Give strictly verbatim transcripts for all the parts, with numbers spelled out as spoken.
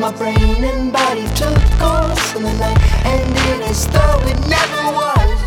my brain and body took course, and the night ended as though it never was.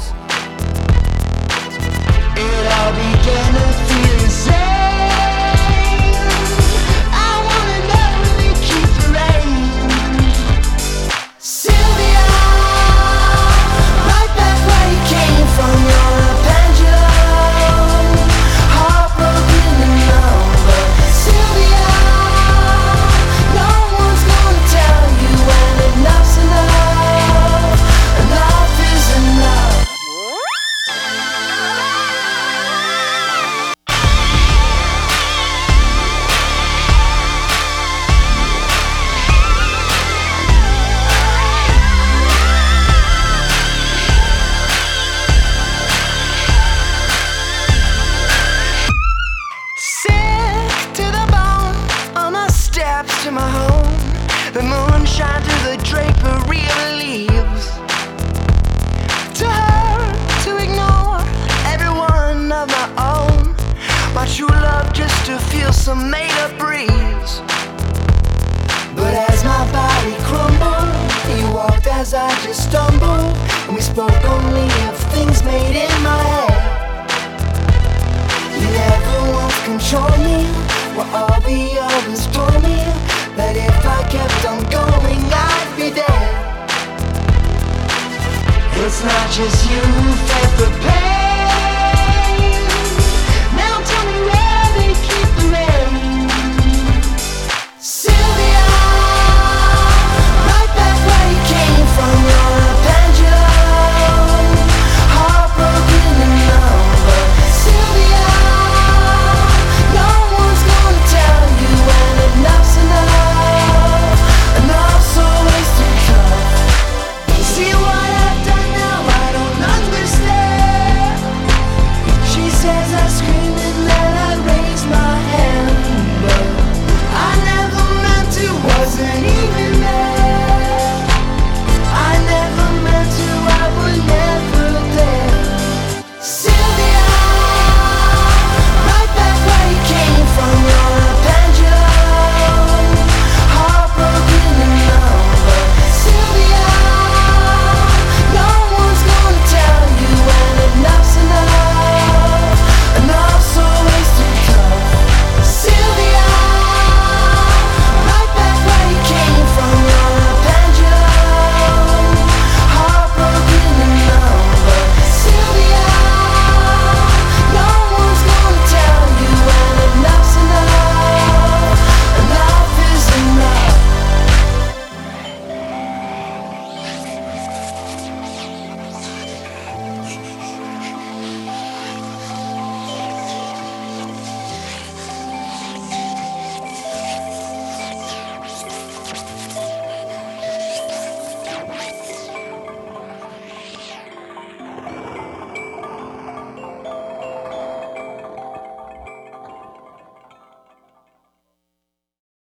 It all began to feel the same. I wanna know if you keep the rain. Sylvia, right back where you came from. You're a pendulum, heartbroken and numb. But Sylvia, no one's gonna tell you when enough's enough. Enough is enough. Sick to the bone on the steps to my home. The moon shines through the drapery of leaves. Too hurt to ignore every one of my own. My true love just to feel some made-up breeze. But as my body crumbled, you walked as I just stumbled, and we spoke only of things made in my head. You never once controlled me, while all the others told me that if I kept on going, I'd be dead. It's not just you who felt the pain.